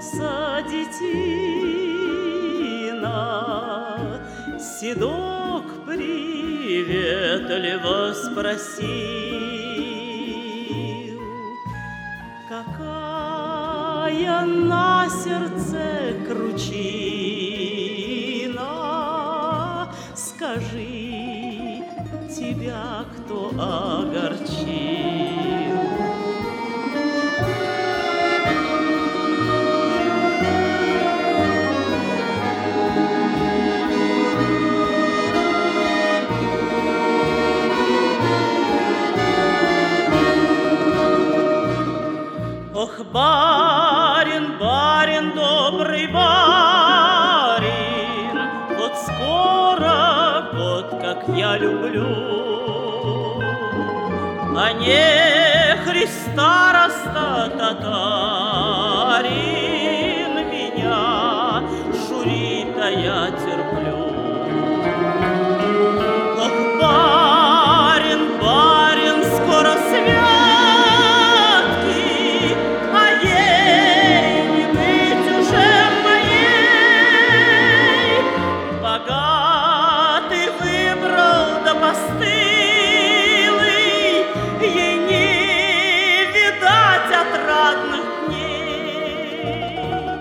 Вернулся детина, седок приветливо спросил: какая на сердце кручина? Скажи, тебя кто огорчил? Ох, барин, барин, добрый барин, вот скоро год, как я люблю, а не Христа татарин, меня журит, а я терплю. Ох, барин, барин, скоро свят, ей не видать отрадных дней.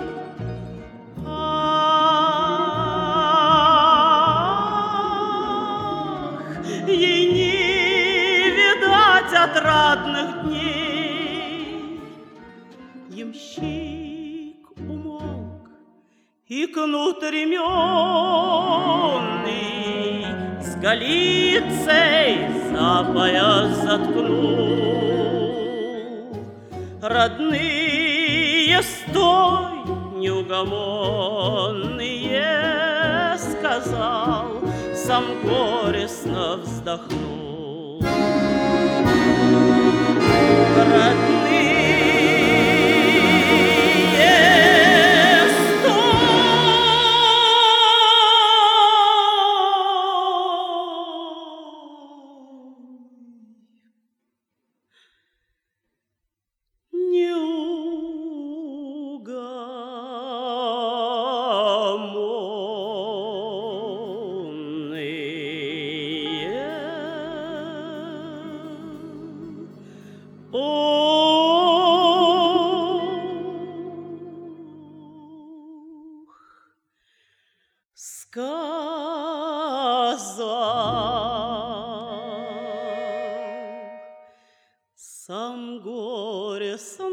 Ах, ей не видать отрадных дней. Ямщик умолк, и кнут ременный с голицей за пояс заткнул. Родные, стой, неугомонные, сказал, сам горестно вздохнул. Родные, сказал сам горестно